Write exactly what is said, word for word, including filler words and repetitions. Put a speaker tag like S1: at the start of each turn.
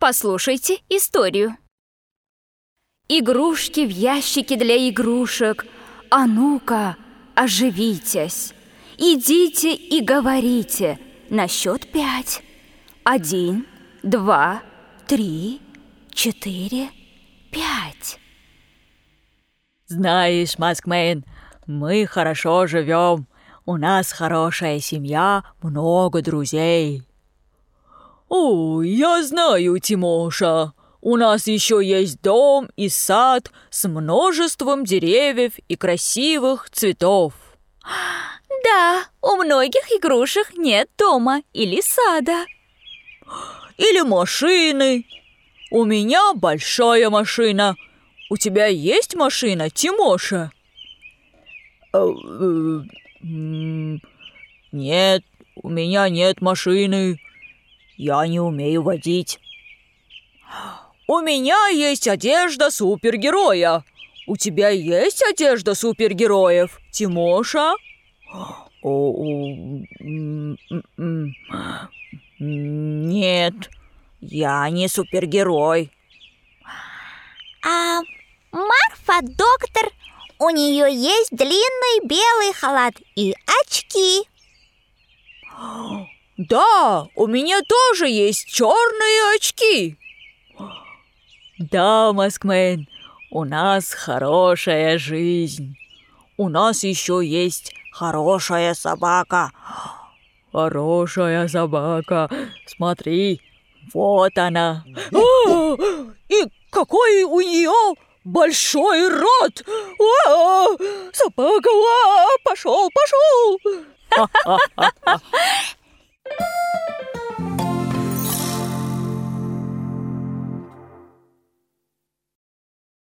S1: Послушайте историю. Игрушки в ящике для игрушек. А ну-ка, оживитесь. Идите и говорите на счет пять. Один, два, три, четыре, пять.
S2: Знаешь, Маскмейн, мы хорошо живем. У нас хорошая семья, много друзей. О, я знаю, Тимоша. У нас еще есть дом и сад с множеством деревьев и красивых цветов.
S1: Да, у многих игрушек нет дома или сада.
S2: Или машины. У меня большая машина. У тебя есть машина, Тимоша? Нет, у меня нет машины. Я не умею водить. У меня есть одежда супергероя. У тебя есть одежда супергероев, Тимоша? Нет, я не супергерой.
S3: А Марфа доктор, у нее есть длинный белый халат и очки.
S2: Да, у меня тоже есть черные очки. Да, Маскмейн, у нас хорошая жизнь. У нас еще есть хорошая собака. Хорошая собака. Смотри, вот она. О, и какой у нее большой рот! О, собака, о, пошел, пошел!